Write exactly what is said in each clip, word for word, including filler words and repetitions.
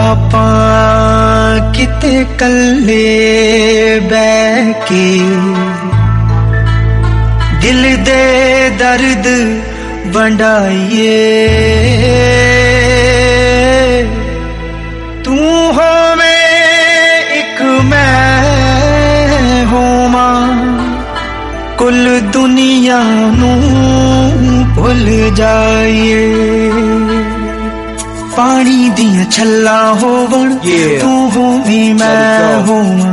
ਆਪਾਂ ਕਿਤੇ ਕੱਲੇ ਬਹਿ ਕੇ दिल दे दर्द वंडाइए तू होवे एक मैं होवां कुल दुनिया नू भुल जाइए पानी दियां छल्लां होवण तू होवी मैं होवां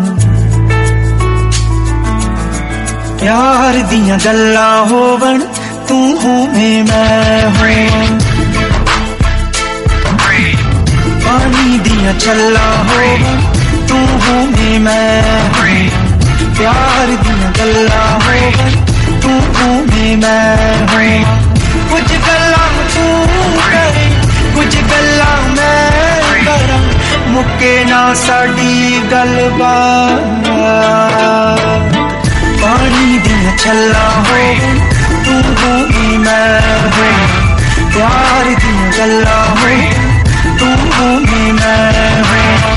प्यार दियां गल्लां होवण तू होवे मैं होवां पानी दियां छल्लां होवण तू होवे मैं होवां प्यार दियां गल्लां होवण तू होवे मैं होवां कुछ गल्लां तू करे कुछ गल्लां मैं करां मुक्के ना साडी गलबात पानी दियां छल्लां होवण तू होवी मैं होवां प्यार दियां गल्लां होवण तू होवी मैं होवां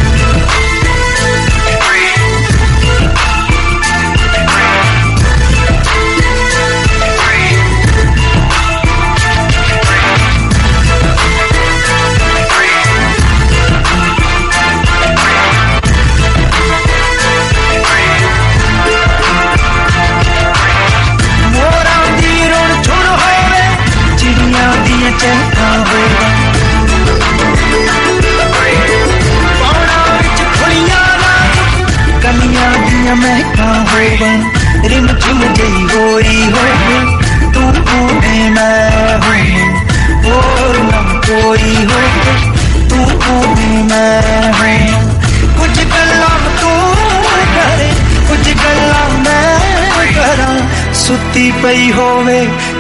चलता होगा पौड़ा विच फुलियां कलियां दियां महका होगा रिम झिम जई होई होवे तू होवे मैं होवां और ना कोई होवे तू होवे मैं होवां कुछ गल्लां तू करे कुछ गल्लां मैं करां सुती पई होवे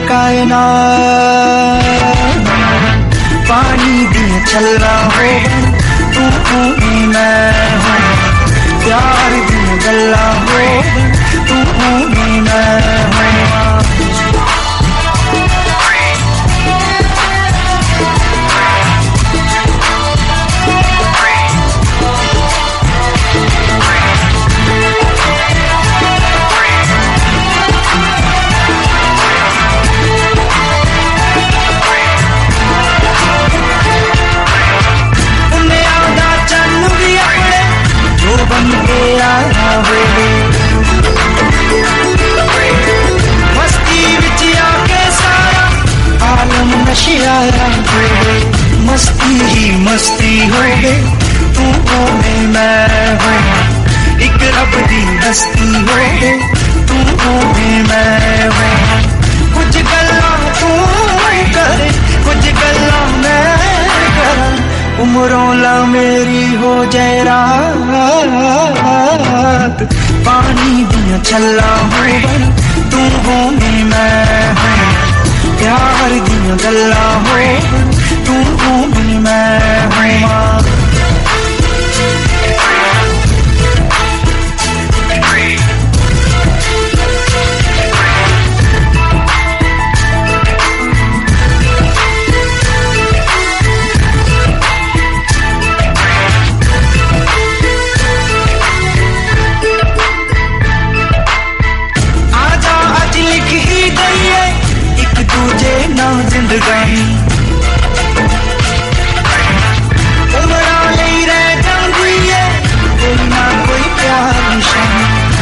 कायनात पानी दियां छल्लां होवण तू होवी मैं होवां प्यार दियां गल्लां होवण तू होवी मैं होवां मस्ती विच आके सारा आलम नशियारा होवे मस्ती ही मस्ती होवे तू होवे मैं होवां एक रब दी हस्ती होवे तू होवे मैं होवां कुछ गल्लां तू करे कुछ गल्लां मैं करां उमरों ला मेरी हो जाए रात पानी दियां छल्लां होवण तू होवे मैं होवां प्यार दियां गल्लां होवण तू होवे मैं होवां जिंदगानी उमरां लई रह जांदी है कोई ना कोई प्यार निशानी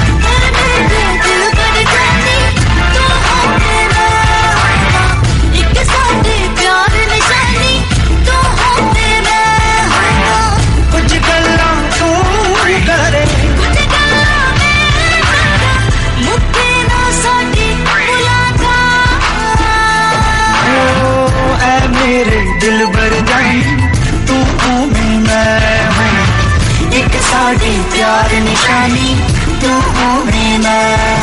कुछ गल्लां तू करे मेरे दिल भर जाई तू होवे मैं होवां एक साडी प्यार निशानी तू होवे मैं